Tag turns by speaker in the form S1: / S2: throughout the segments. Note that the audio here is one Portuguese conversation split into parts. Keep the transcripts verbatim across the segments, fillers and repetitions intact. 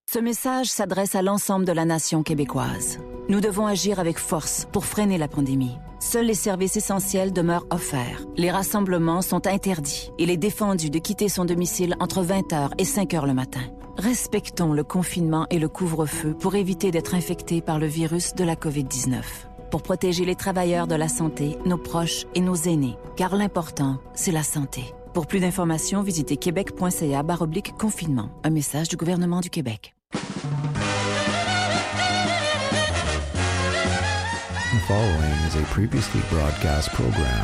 S1: Ce message s'adresse à l'ensemble de la nation québécoise. Nous devons agir avec force pour freiner la pandémie. Seuls les services essentiels demeurent offerts. Les rassemblements sont interdits. Il est défendu de quitter son domicile entre vingt heures et cinq heures le matin. Respectons le confinement et le couvre-feu pour éviter d'être infectés par le virus de la covid dix-neuf. Pour protéger les travailleurs de la santé, nos proches et nos aînés. Car l'important, c'est la santé. Pour plus d'informations, visitez québec.ca barre oblique confinement. Un message du gouvernement du Québec.
S2: The following is a previously broadcast program.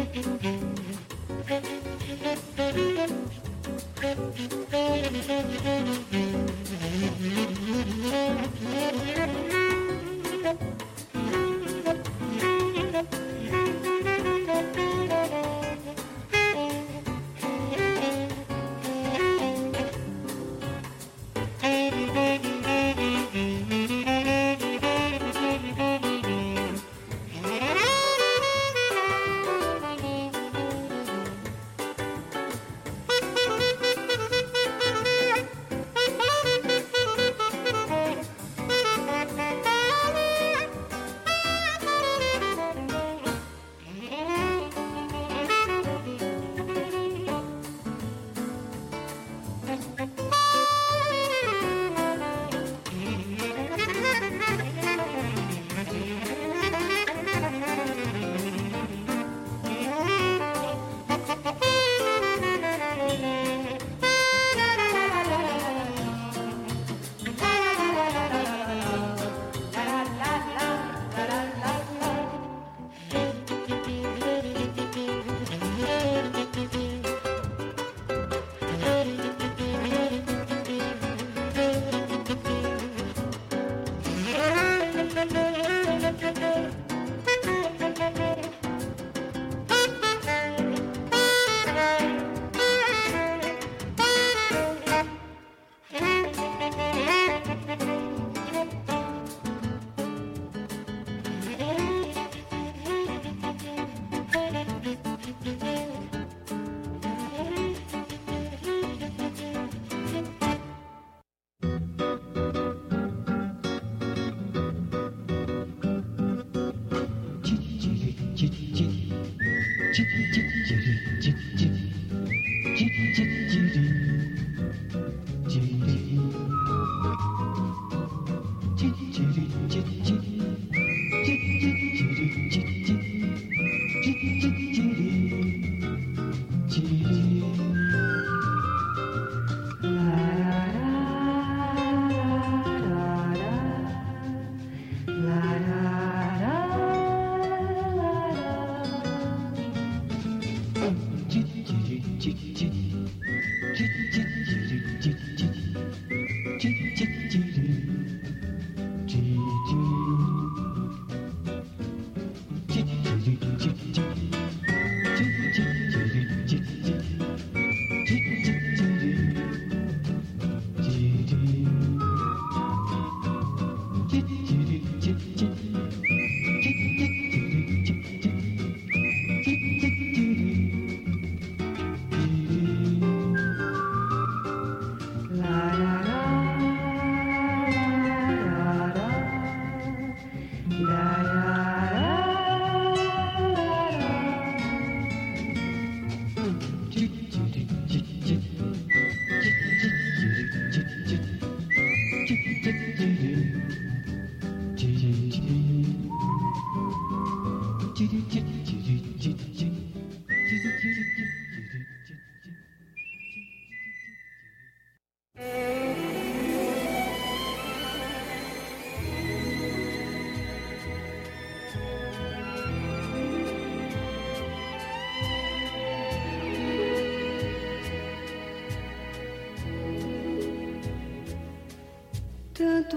S3: Tanto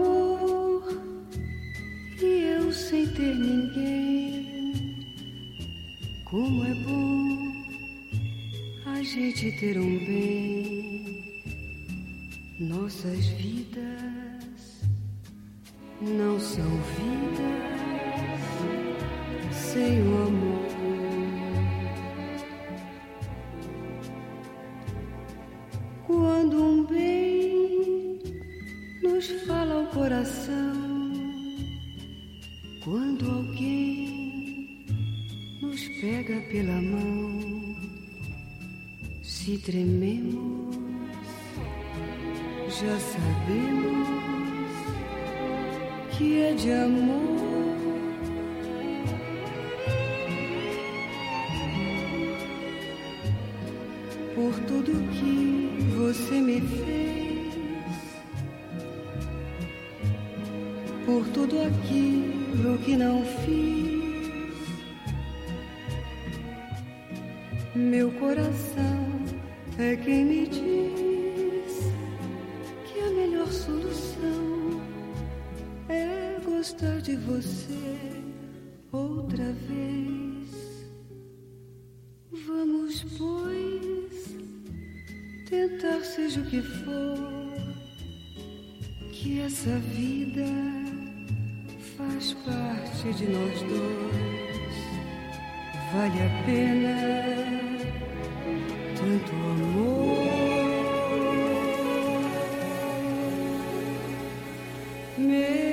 S3: amor e eu sem ter ninguém. Como é bom a gente ter um bem. Nossas vidas não são vidas sem o amor. Quando um bem nos fala ao coração, quando alguém nos pega pela mão, se trememos, já sabemos que é de amor. Por tudo que você me fez, por tudo aquilo que não fiz, Meu coração é quem me diz que a melhor solução é gostar de você outra vez. Vamos, pois, tentar seja o que for, que essa vida faz parte de nós dois. Vale a pena tanto amor. Meu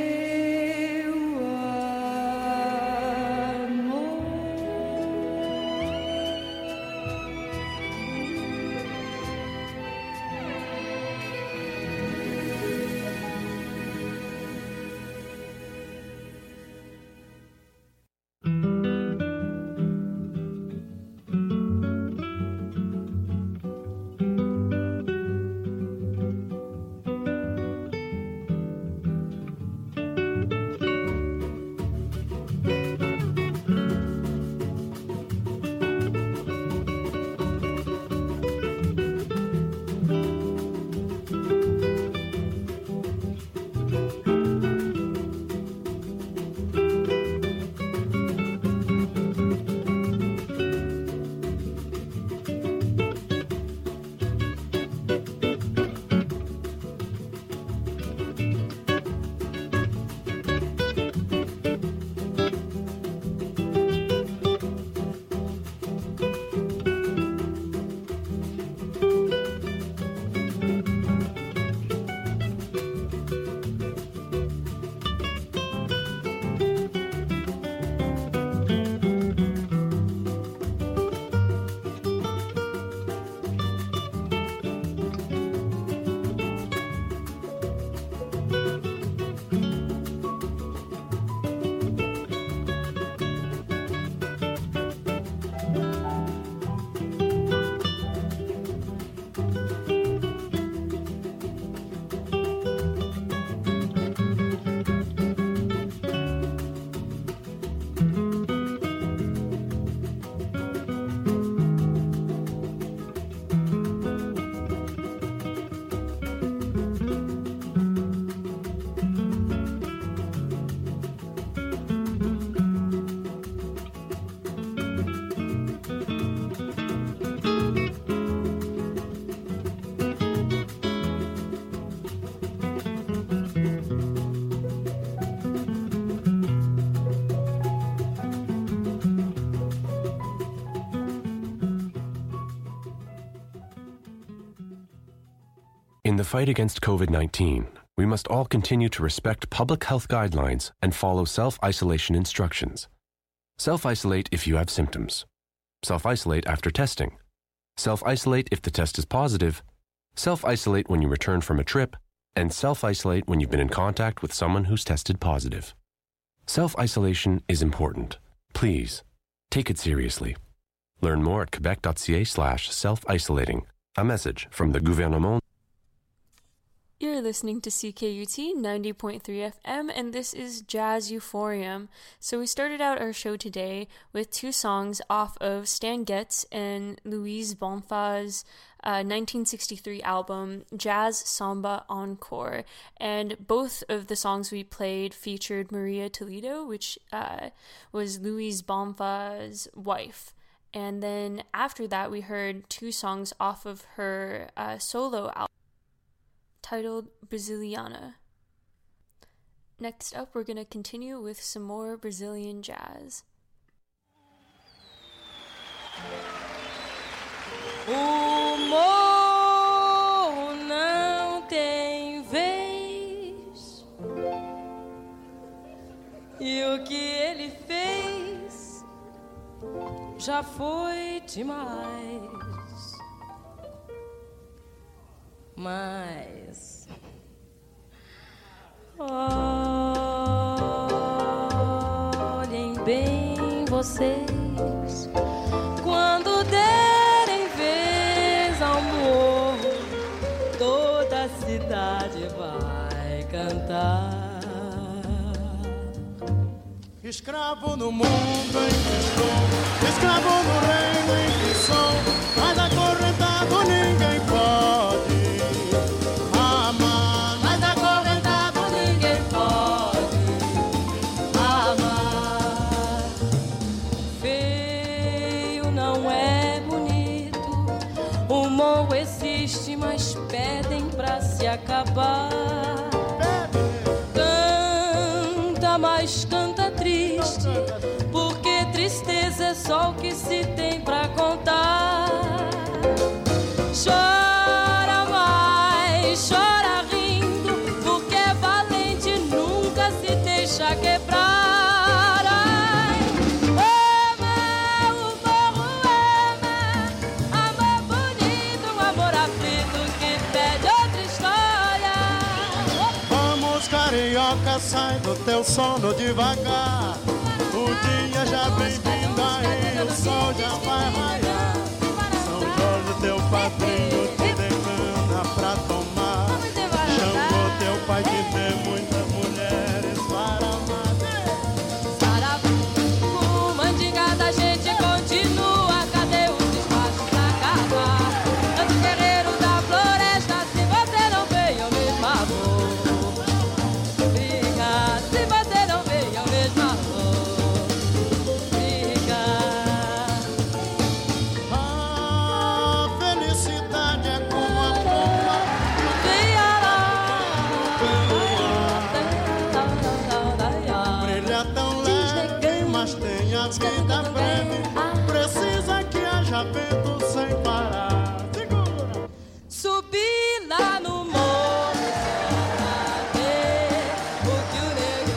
S4: In the fight against COVID nineteen, we must all continue to respect public health guidelines and follow self-isolation instructions. Self-isolate if you have symptoms. Self-isolate after testing. Self-isolate if the test is positive. Self-isolate when you return from a trip. And self-isolate when you've been in contact with someone who's tested positive. Self-isolation is important. Please, take it seriously. Learn more at quebec.ca slash self-isolating. A message from the gouvernement.
S5: You're listening to C K U T ninety point three F M, and this is Jazz Euphorium. So we started out our show today with two songs off of Stan Getz and Louise Bonfa's uh, nineteen sixty-three album, Jazz Samba Encore. And both of the songs we played featured Maria Toledo, which uh, was Louise Bonfa's wife. And then after that, we heard two songs off of her uh, solo album, titled Brasiliana. Next up, we're going to continue with some more Brazilian jazz.
S6: O morro não tem vez, e o que ele fez já foi demais. Mas olhem bem vocês quando derem vez ao morro, toda a cidade vai cantar.
S7: Escravo no mundo em que estou, escravo no reino em que sou.
S6: resiste, mas pedem pra se acabar. Canta, mas canta triste, porque tristeza é só o que se tem pra contar. Chora mais, chora rindo, porque é valente, nunca se deixa quebrar.
S7: Sai do teu sono devagar. O dia já vem vindo aí, o sol já vai raiar. São Jorge, teu padrinho, te decana pra tomar. Xangô, teu pai, que tem muitas mulheres para amar.
S6: Sarapu, mandingada, a gente continua. Cadê os espaços pra acabar? Tanto guerreiro da floresta, se você não veio, eu mesmo vou.
S7: Vida breve, precisa que haja vento sem parar. Segura!
S6: Subi lá no morro pra ver o que o nego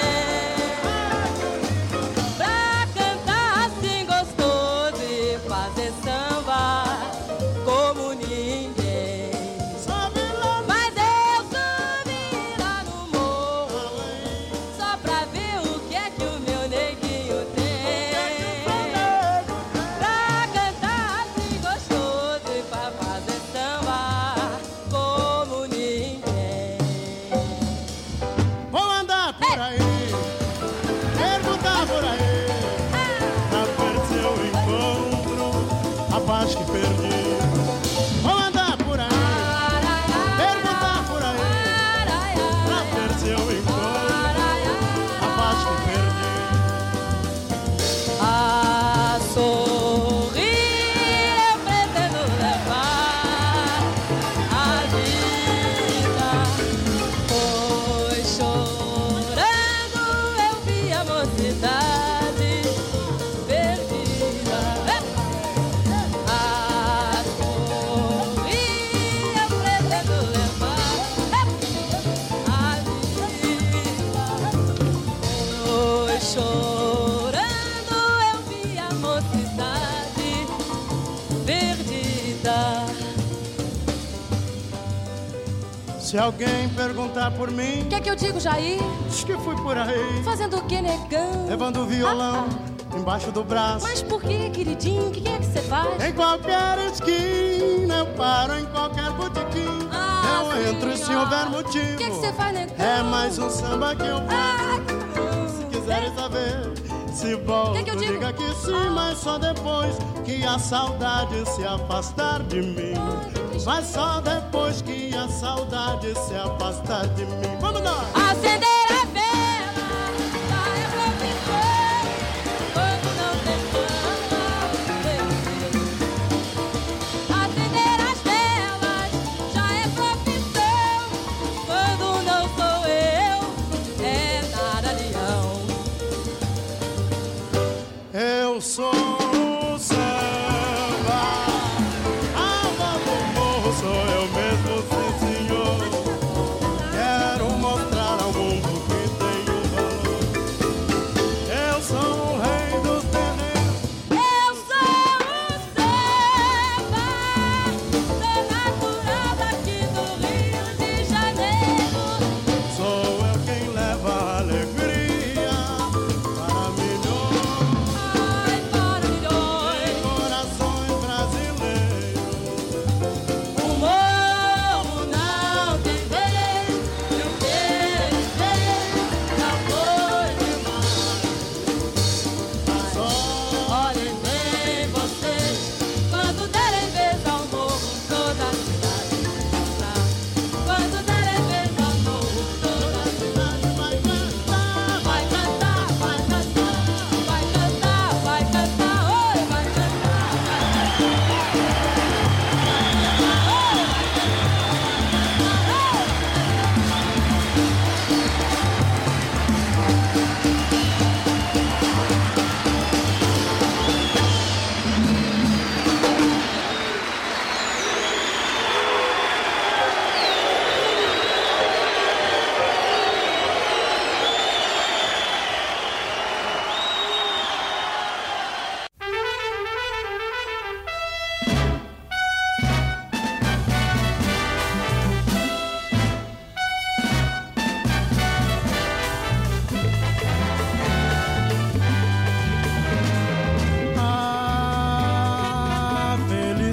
S6: tem, pra cantar assim gostoso e fazer samba como ninguém. Mas eu subi lá no morro só pra ver o que é que o meu neguinho tem.
S7: Acho que perdi. Vou andar por aí, perguntar por aí, pra ver se eu encontro a paz que perdi.
S6: A sorrir eu pretendo levar a vida, pois chorando eu vi a mocidade perdida. Chorando eu vi a mocidade perdida.
S7: Se alguém perguntar por mim,
S6: O que é que eu digo, Jair?
S7: diz que fui por aí,
S6: Fazendo o que, negão?
S7: levando o violão
S6: Ah, ah.
S7: embaixo do braço.
S6: Mas por que, queridinho? O que é que você faz?
S7: Em qualquer esquina eu paro, em qualquer botequim
S6: Ah,
S7: eu
S6: sim,
S7: entro se
S6: ó.
S7: houver motivo.
S6: O que é que você faz, negão?
S7: É mais um samba que eu faço.
S6: Ah,
S7: Se quiserem saber se volto,
S6: Que que eu digo?
S7: diga que sim,
S6: Ah.
S7: mas só depois que a saudade se afastar de mim. Mas só depois que a saudade se afastar de mim. Vamos lá!
S6: Acender a vela, já é profissão, quando não tem fama. Acender as velas, já é profissão, quando não sou eu, é nada leão.
S7: Eu sou o samba, alma do morro, sou eu mesmo, sim senhor. Quero mostrar ao mundo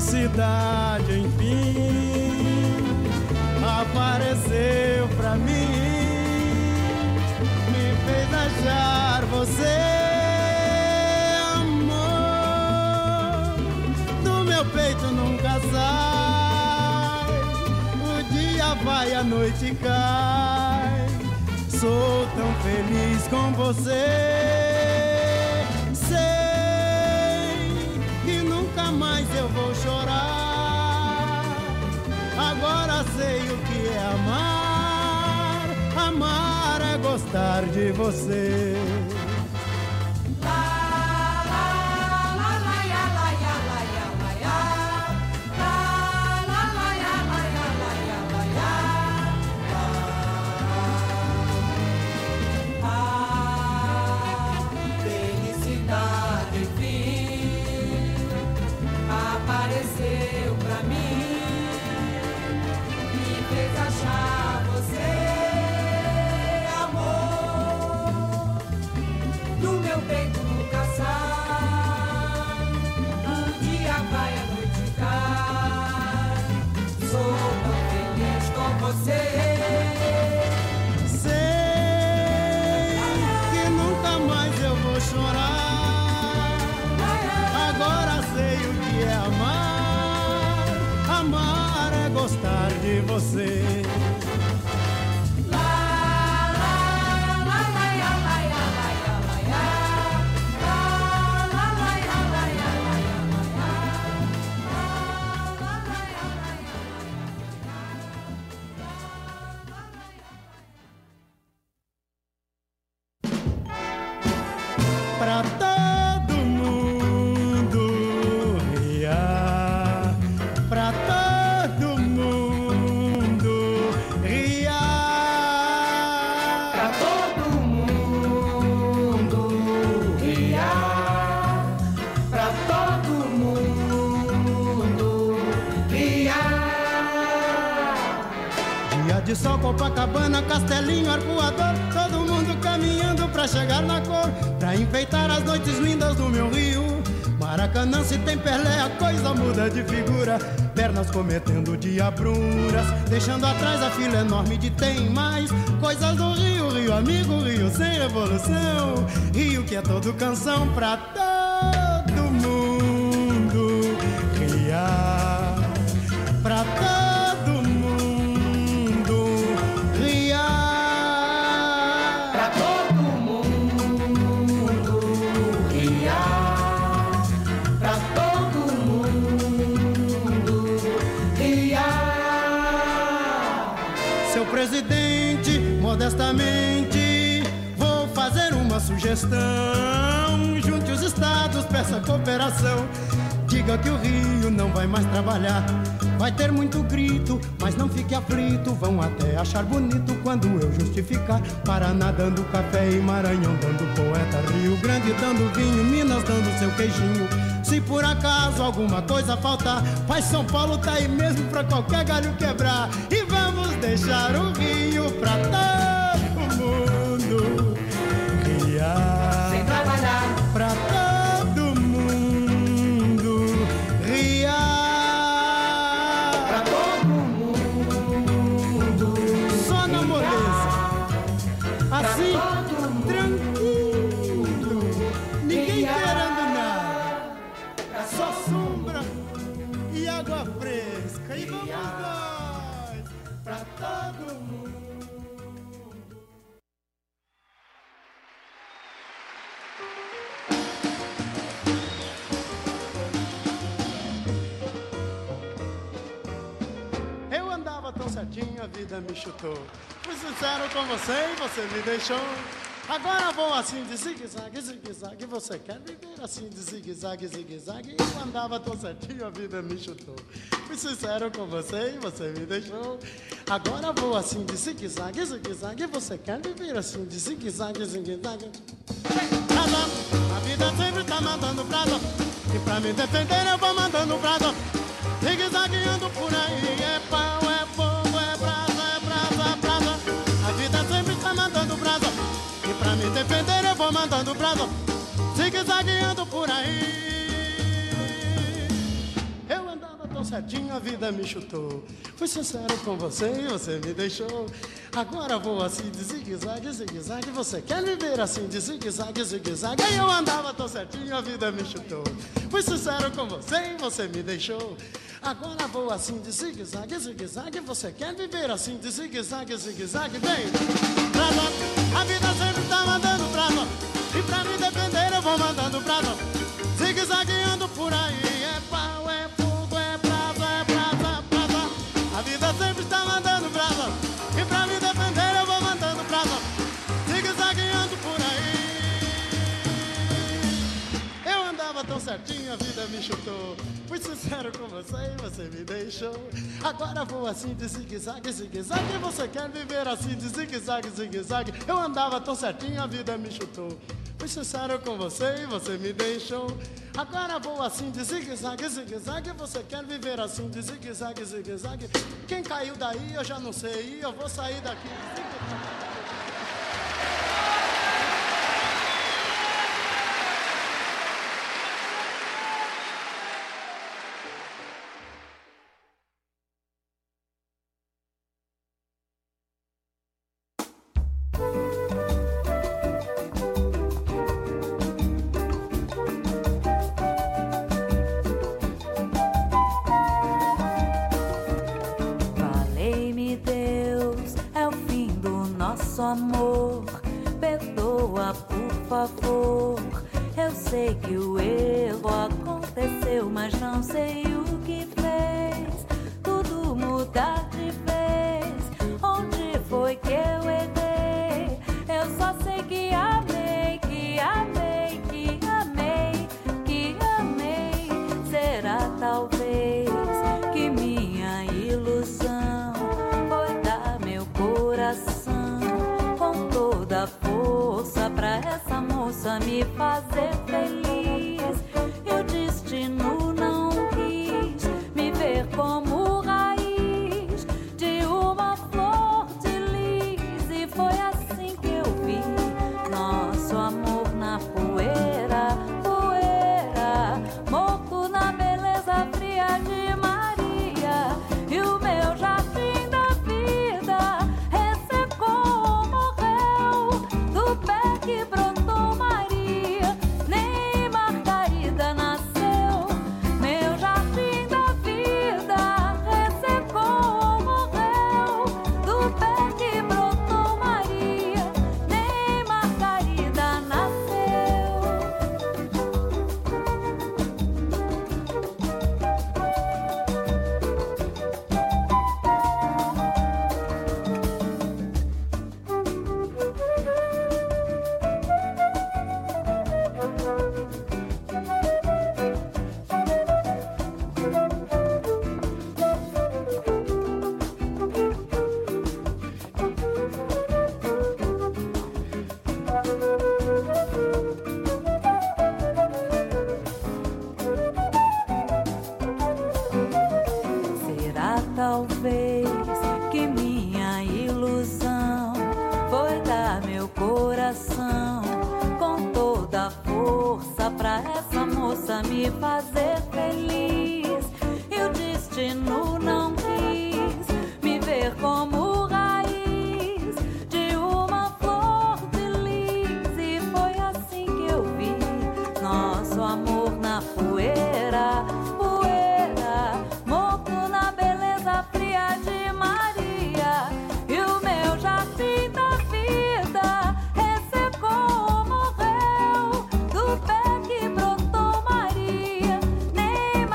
S7: felicidade enfim apareceu pra mim, me fez achar você, amor, do meu peito nunca sai, o dia vai, a noite cai, sou tão feliz com você. Mas eu vou chorar. Agora sei o que é amar. Amar é gostar de você. Você. Pra todo mundo riar, pra todo mundo riar, pra todo mundo riar, pra todo mundo riar. Dia de sol, Copacabana, Castelinho, Arpoador, todo mundo caminhando pra chegar na cor, pra enfeitar as noites lindas do meu Rio. Maracanã, se tem Pelé, a coisa muda de figura. Pernas cometendo diabruras, deixando atrás a fila enorme de tem mais. Coisas do Rio, Rio amigo, Rio sem revolução. Rio que é todo canção pra todo mundo criar, pra todo mundo criar, pra todo mundo criar, pra todo mundo criar. Seu presidente, modestamente, vou fazer uma sugestão. Junte os estados, peça cooperação. Diga que o Rio não vai mais trabalhar. Vai ter muito grito, mas não fique aflito. Vão até achar bonito quando eu justificar. Paraná dando café e Maranhão dando poeta, Rio Grande dando vinho, Minas dando seu queijinho. Se por acaso alguma coisa faltar, Pai São Paulo tá aí mesmo pra qualquer galho quebrar. E vamos deixar o Rio pra todo mundo criar, sem trabalhar, pra todo mundo riar, pra todo mundo só na moleza, assim, tranquilo, ninguém querendo nada, só sombra e água fresca. E vamos nós pra todo mundo. Eu andava tão certinho, a vida me chutou. Fui sincero com você e você me deixou. Agora vou assim de zigue-zague, zigue-zague. Você quer viver assim de zigue-zague, zigue-zague? Eu andava tão certinho, a vida me chutou. Fui sincero com você e você me deixou. Agora vou assim de zigue-zague, zigue-zague. Você quer viver assim de zigue-zague, zigue-zague? A vida sempre tá mandando prazo, e pra me defender eu vou mandando prazo. Zigue-zagueando por aí, é pau, é fogo, é brasa, é brasa, é brasa. A vida sempre tá mandando brasa, e pra me defender eu vou mandando brasa. Zigue-zagueando por aí. Eu andava certinho, a vida me chutou. Fui sincero com você e você me deixou. Agora vou assim de zigue-zague, zigue-zague. Você quer viver assim de zigue-zague, zigue-zague? Aí eu andava tão certinho, a vida me chutou. Fui sincero com você e você me deixou. Agora vou assim de zigue-zague, zigue-zague. Você quer viver assim de zigue-zague, zigue-zague? Vem, pra lá. A vida sempre tá mandando pra lá. E pra me defender eu vou mandando pra lá. Zigue-zagueando por aí. É pau, é fogo, é brasa, é brasa, brasa. A vida sempre está mandando pra lá. E pra me defender eu vou mandando pra lá. Zigue-zagueando por aí. Eu andava tão certinho, a vida me chutou. Fui sincero com você e você me deixou. Agora vou assim de zigue-zague, zigue-zague. Você quer viver assim de zigue-zague, zigue-zague? Eu andava tão certinho, a vida me chutou. Fui sincero com você e você me deixou. Agora vou assim de zigue-zague, zigue-zague. Você quer viver assim de zigue-zague, zigue-zague? Quem caiu daí eu já não sei. Eu vou sair daqui de zigue-zague.
S8: Amor, perdoa por favor. Eu sei que o erro aconteceu, mas não sei o que fez tudo mudar de vez. Onde foi que eu errei? Eu só sei que amei, que amei, que amei, que amei. Será talvez que minha ilusão foi dar meu coração com toda a força pra essa moça me fazer feliz. E o destino não quis me ver como raiz de uma flor de lis. E foi assim que eu vi nosso amor na poeira, poeira, morto na beleza fria de Maria. E o meu jardim da vida ressecou, morreu do pé que brotou Maria. Nem Margarida nasceu. Meu jardim da vida ressecou, morreu do pé que brotou Maria. Nem Margarida nasceu. Será talvez que minha ilusão foi dar meu coração com toda a força pra essa moça me fazer feliz. E o destino não quis me ver como raiz de uma flor de lis. E foi assim que eu vi nosso amor na poeira, poeira, morto na beleza fria de Maria. E o meu jardim da vida ressecou, morreu do pé que brotou Maria. Nem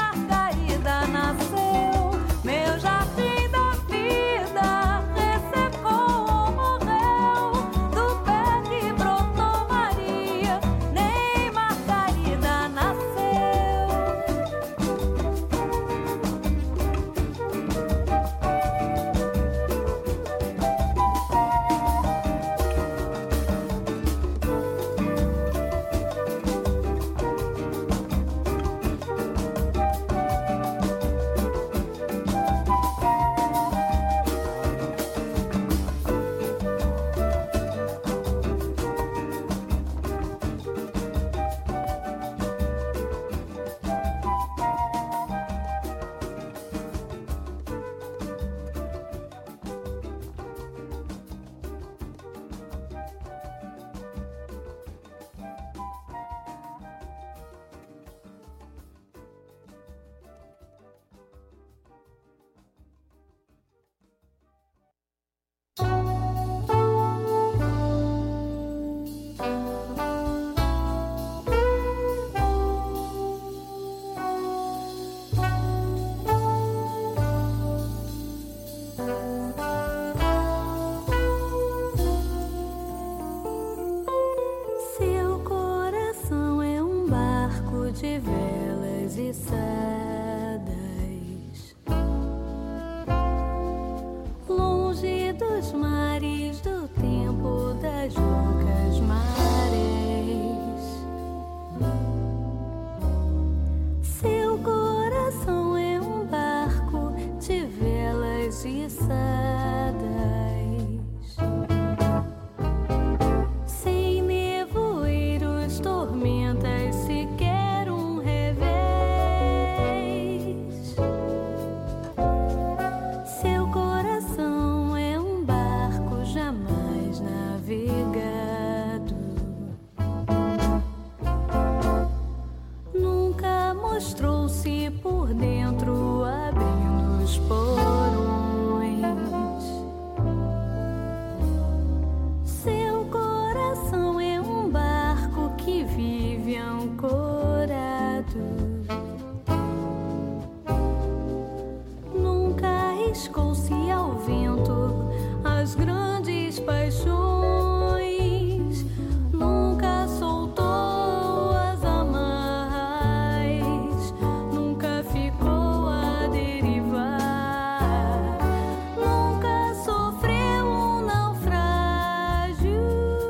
S9: arriscou-se ao vento as grandes paixões, nunca soltou as amarras, nunca ficou a derivar, nunca sofreu um naufrágio,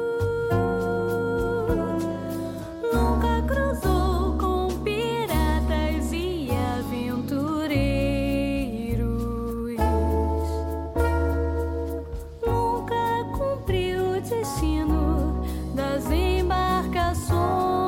S9: nunca cruzou com piratas e aventureiros, nunca cumpriu o destino das embarcações.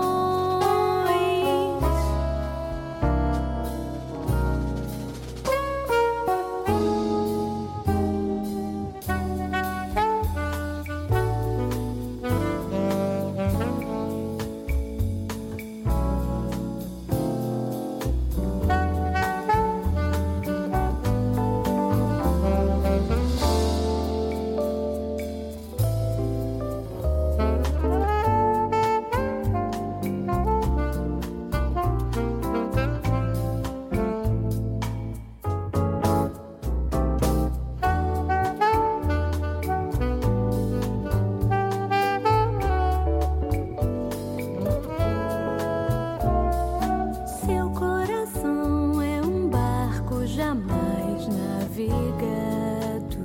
S9: Seu coração é um barco jamais navegado,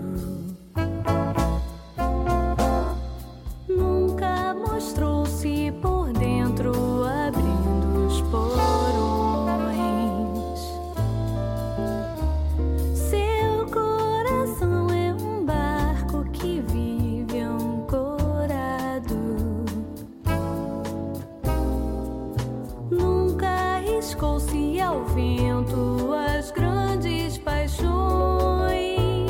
S9: nunca mostrou-se por dentro abrindo os porões. Seu coração é um barco que vive ancorado, nunca arriscou-se ao vento as grandes paixões,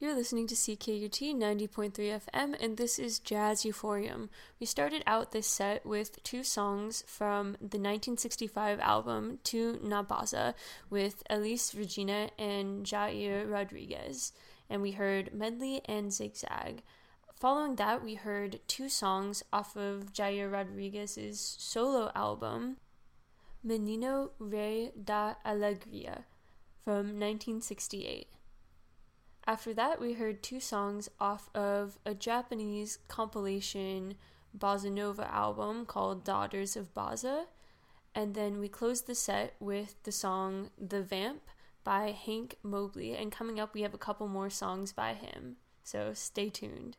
S5: You're listening to C K U T ninety point three F M, and this is Jazz Euphorium. We started out this set with two songs from the nineteen sixty-five album Tu N'Abaza with Elis Regina and Jair Rodriguez, and we heard Medley and Zigzag. Following that, we heard two songs off of Jair Rodriguez's solo album, Menino Rei da Alegria, from nineteen sixty-eight. After that, we heard two songs off of a Japanese compilation bossa nova album called Daughters of Bossa, and then we closed the set with the song The Vamp by Hank Mobley, and coming up we have a couple more songs by him, so stay tuned.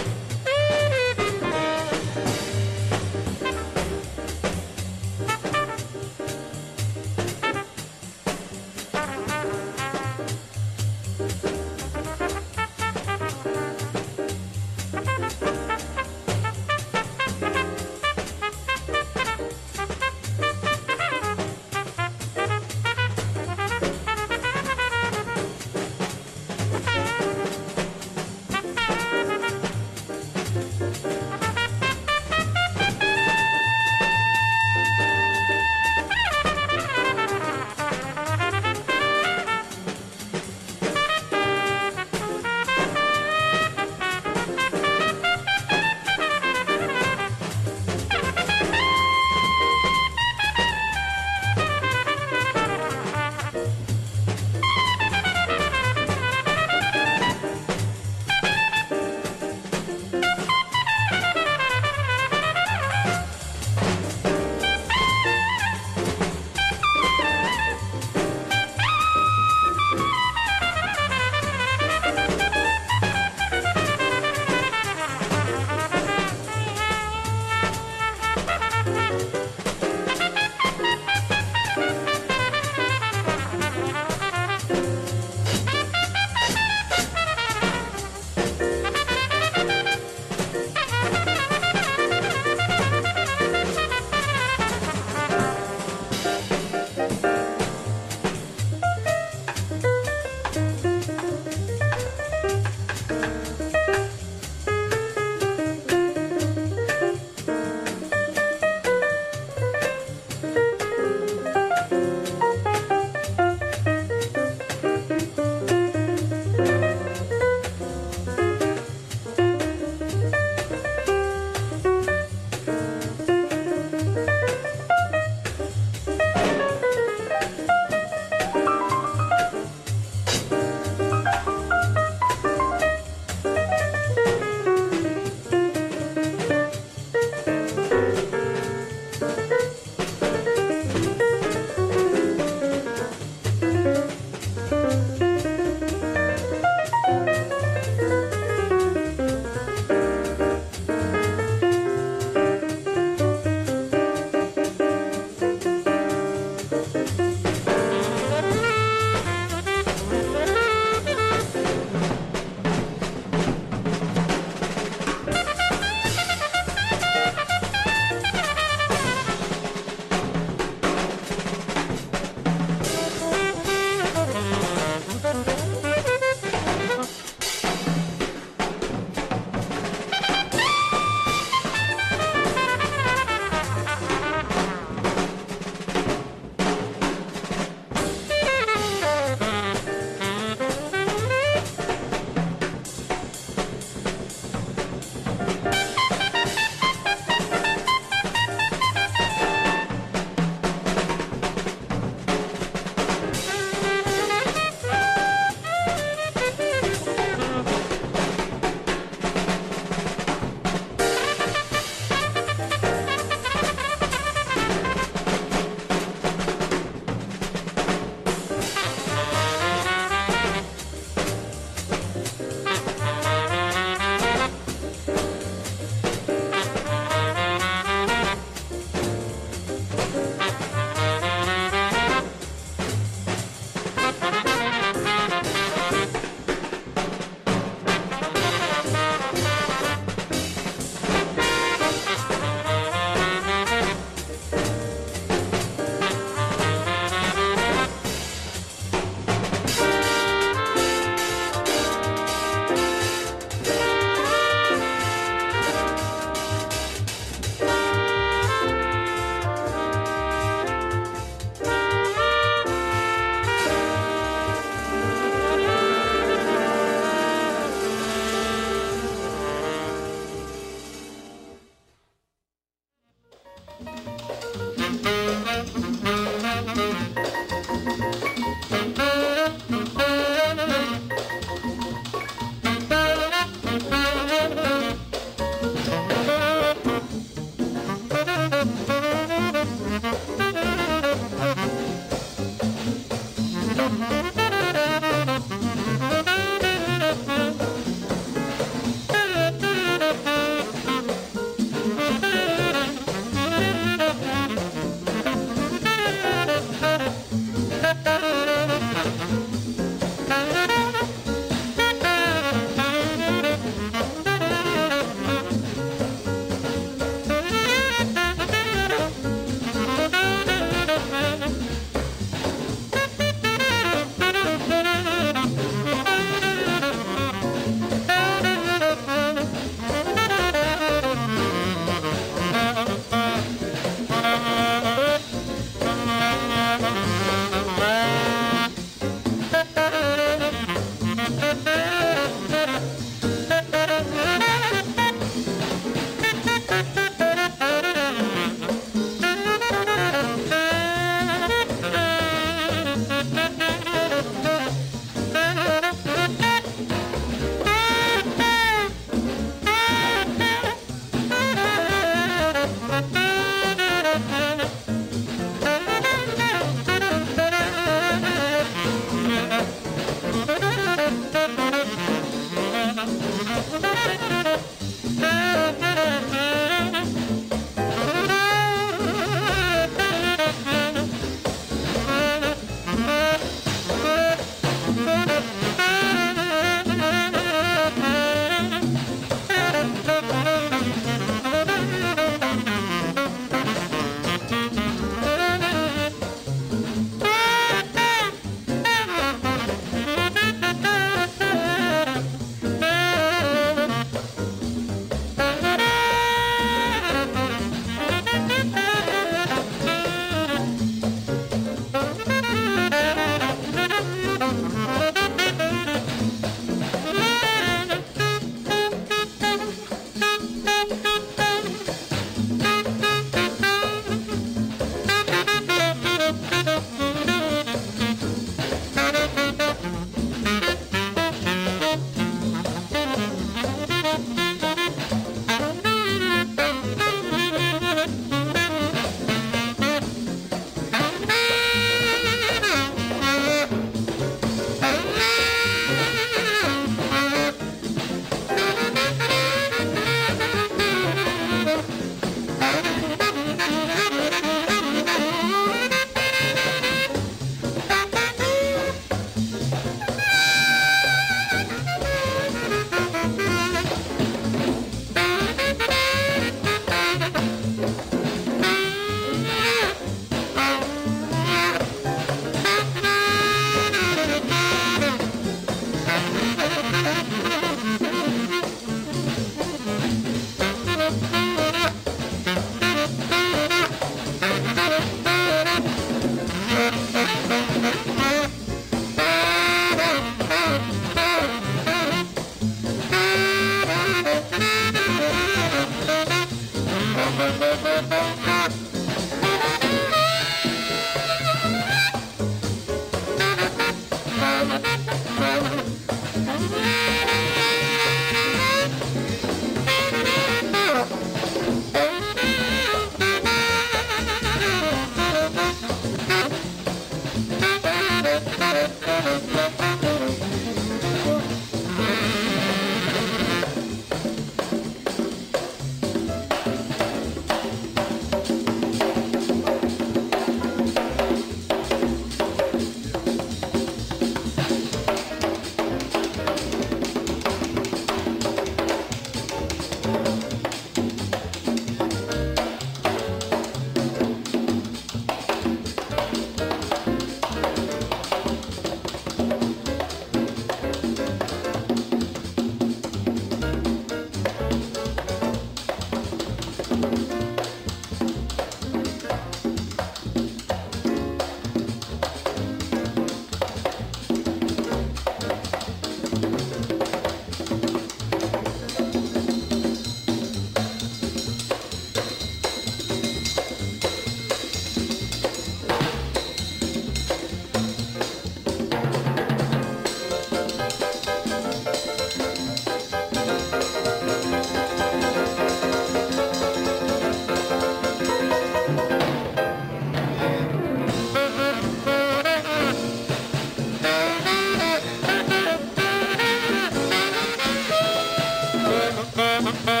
S10: Thank you.